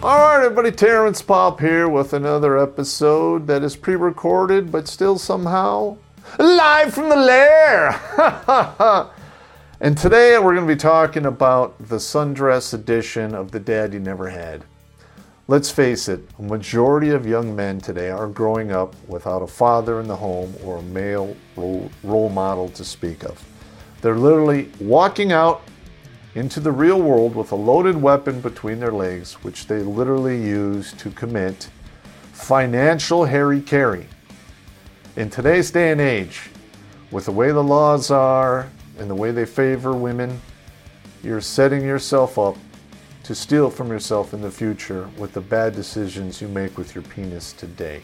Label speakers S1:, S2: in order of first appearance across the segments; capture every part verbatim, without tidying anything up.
S1: All right, everybody, Terrence Pop here with another episode that is pre-recorded, but still somehow live from the lair. And today we're going to be talking about the sundress edition of The Dad You Never Had. Let's face it, a majority of young men today are growing up without a father in the home or a male role, role model to speak of. They're literally walking out into the real world with a loaded weapon between their legs, which they literally use to commit financial hara-kiri. In today's day and age, with the way the laws are and the way they favor women, you're setting yourself up to steal from yourself in the future with the bad decisions you make with your penis today.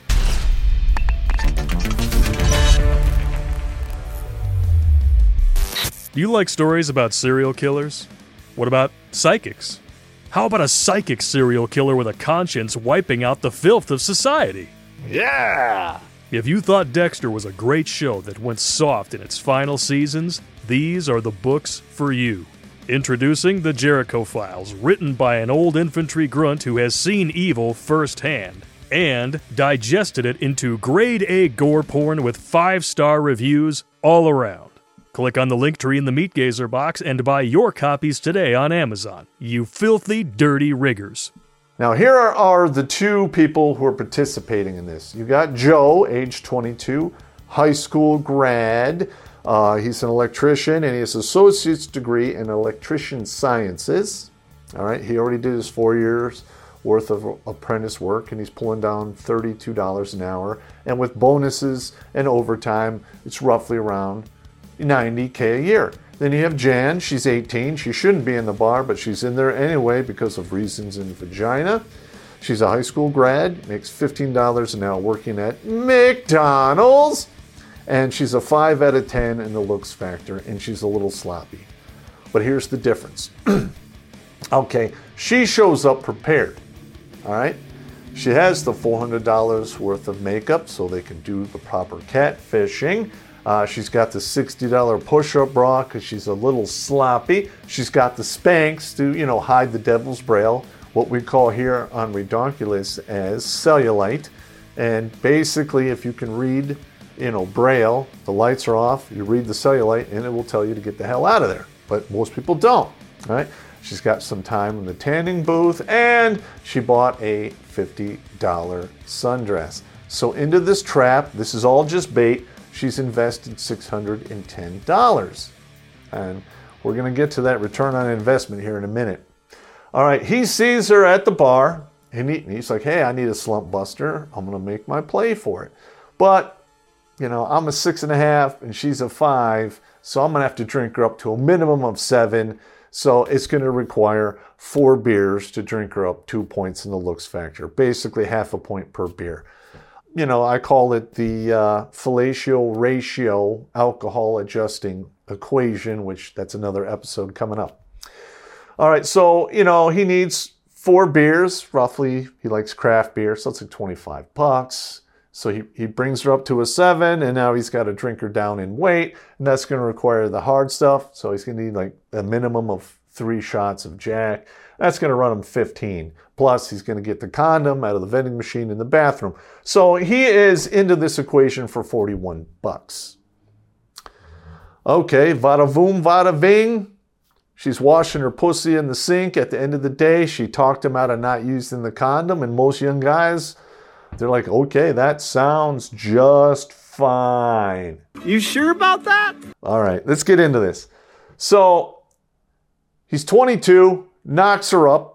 S2: Do you like stories about serial killers? What about psychics? How about a psychic serial killer with a conscience wiping out the filth of society?
S1: Yeah!
S2: If you thought Dexter was a great show that went soft in its final seasons, these are the books for you. Introducing The Jericho Files, written by an old infantry grunt who has seen evil firsthand, and digested it into grade A gore porn with five-star reviews all around. Click on the link tree in the Meat Gazer box and buy your copies today on Amazon, you filthy, dirty riggers.
S1: Now here are, are the two people who are participating in this. You got Joe, age twenty-two, high school grad. Uh, he's an electrician and he has an associate's degree in electrician sciences. All right, he already did his four years worth of apprentice work and he's pulling down thirty-two dollars an hour. And with bonuses and overtime, it's roughly around ninety K a year. Then you have Jan, she's eighteen. She shouldn't be in the bar, but she's in there anyway because of reasons in vagina. She's a high school grad, makes fifteen dollars an hour working at McDonald's. And she's a five out of ten in the looks factor, and she's a little sloppy. But here's the difference. Okay, she shows up prepared, all right? She has the four hundred dollars worth of makeup so they can do the proper catfishing. Uh, she's got the sixty dollars push-up bra because she's a little sloppy. She's got the Spanx to, you know, hide the devil's braille, what we call here on Redonkulous as cellulite. And basically, if you can read, you know, braille, the lights are off, you read the cellulite, and it will tell you to get the hell out of there. But most people don't, right? She's got some time in the tanning booth, and she bought a fifty dollars sundress. So into this trap, this is all just bait. She's invested six hundred ten dollars. And we're going to get to that return on investment here in a minute. All right, he sees her at the bar, and he, he's like, hey, I need a slump buster. I'm going to make my play for it. But, you know, I'm a six and a half, and she's a five, so I'm going to have to drink her up to a minimum of seven. So it's going to require four beers to drink her up two points in the looks factor. Basically half a point per beer. You know, I call it the uh, fellatio ratio alcohol adjusting equation, which that's another episode coming up. All right, so, you know, he needs four beers, roughly. He likes craft beer, so it's like twenty-five bucks. So he, he brings her up to a seven, and now he's got to drink her down in weight, and that's going to require the hard stuff. So he's going to need like a minimum of three shots of Jack. That's going to run him fifteen. Plus, he's going to get the condom out of the vending machine in the bathroom. So he is into this equation for forty-one bucks. Okay, vada voom, vada ving. She's washing her pussy in the sink. At the end of the day, she talked him out of not using the condom. And most young guys, they're like, okay, that sounds just fine.
S3: You sure about that?
S1: All right, let's get into this. So he's twenty-two, knocks her up.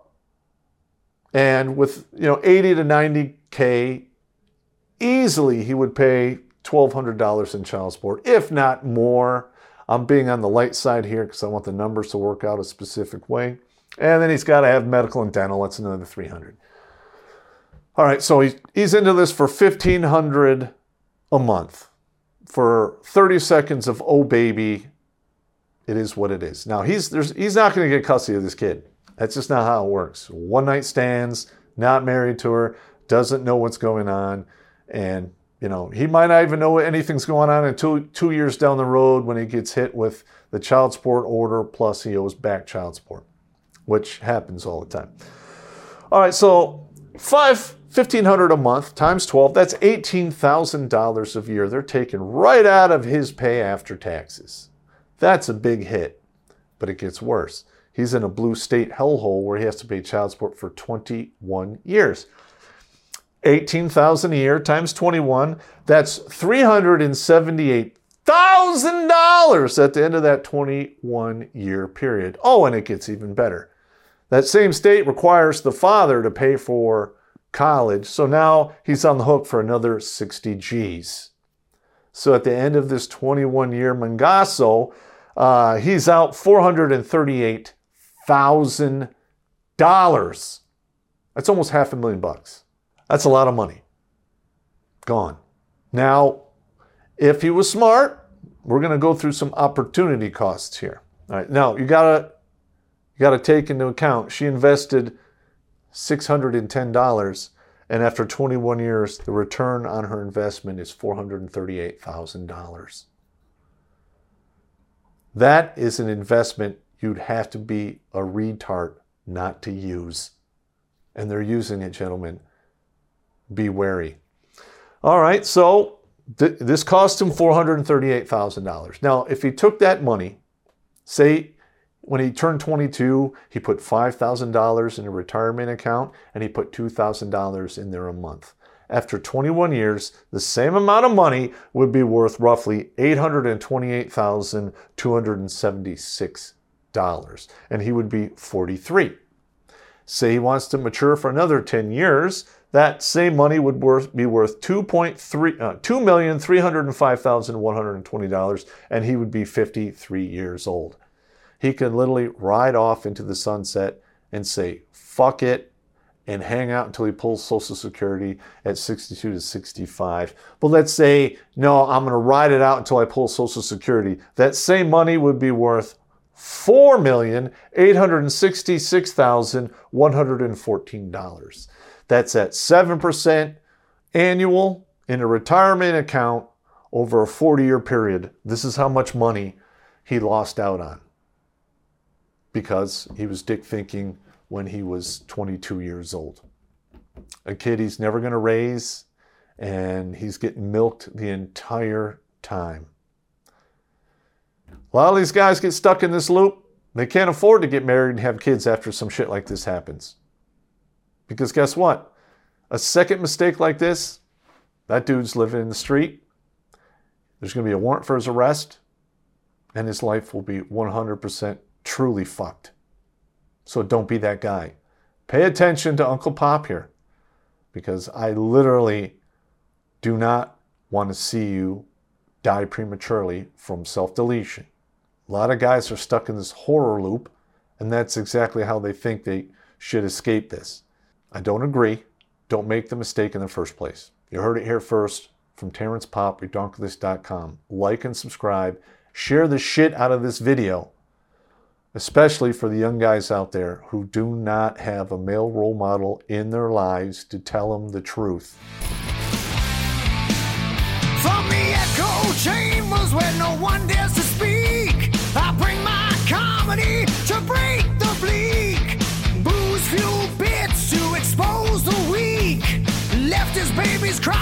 S1: And with, you know, eighty to ninety K, easily he would pay twelve hundred dollars in child support, if not more. I'm being on the light side here because I want the numbers to work out a specific way. And then he's got to have medical and dental. That's another three hundred dollars. All right, so he, he's into this for fifteen hundred dollars a month. For thirty seconds of oh baby, it is what it is. Now, he's, there's, he's not going to get custody of this kid. That's just not how it works. One night stands, not married to her, doesn't know what's going on. And, you know, he might not even know anything's going on until two years down the road when he gets hit with the child support order, plus he owes back child support, which happens all the time. All right, so five, fifteen hundred dollars a month times twelve, that's eighteen thousand dollars a year. They're taking right out of his pay after taxes. That's a big hit, but it gets worse. He's in a blue state hellhole where he has to pay child support for twenty-one years. eighteen thousand dollars a year times twenty-one, that's three hundred seventy-eight thousand dollars at the end of that twenty-one year period. Oh, and it gets even better. That same state requires the father to pay for college, so now he's on the hook for another sixty G's. So at the end of this twenty-one year mangasso, uh, he's out four hundred thirty-eight thousand dollars. That's almost half a million bucks. That's a lot of money. Gone. Now, if he was smart, we're going to go through some opportunity costs here. All right. Now, you gotta you gotta take into account she invested six hundred ten dollars, and after twenty-one years, the return on her investment is four hundred thirty-eight thousand dollars. That is an investment you'd have to be a retard not to use. And they're using it, gentlemen. Be wary. All right, so th- this cost him four hundred thirty-eight thousand dollars. Now, if he took that money, say when he turned twenty-two, he put five thousand dollars in a retirement account and he put two thousand dollars in there a month. After twenty-one years, the same amount of money would be worth roughly eight hundred twenty-eight thousand two hundred seventy-six dollars, and he would be forty-three. Say he wants to mature for another ten years, that same money would worth, be worth two million three hundred five thousand one hundred twenty dollars, and he would be fifty-three years old. He could literally ride off into the sunset and say, fuck it, and hang out until he pulls Social Security at sixty-two to sixty-five. But let's say, no, I'm going to ride it out until I pull Social Security. That same money would be worth four million eight hundred sixty-six thousand one hundred fourteen dollars. That's at seven percent annual in a retirement account over a forty-year period. This is how much money he lost out on because he was dick thinking when he was twenty-two years old. A kid he's never going to raise, and he's getting milked the entire time. A lot of these guys get stuck in this loop. They can't afford to get married and have kids after some shit like this happens. Because guess what? A second mistake like this, that dude's living in the street. There's going to be a warrant for his arrest, and his life will be one hundred percent truly fucked. So don't be that guy. Pay attention to Uncle Pop here, because I literally do not want to see you die prematurely from self-deletion. A lot of guys are stuck in this horror loop, and that's exactly how they think they should escape this. I don't agree. Don't make the mistake in the first place. You heard it here first from Terrence Popp, redonkulous dot com. Like and subscribe. Share the shit out of this video, especially for the young guys out there who do not have a male role model in their lives to tell them the truth.
S3: From the echo chambers where no one dares to speak, I bring my comedy to break the bleak. Booze fuel bits to expose the weak. Left his babies cry.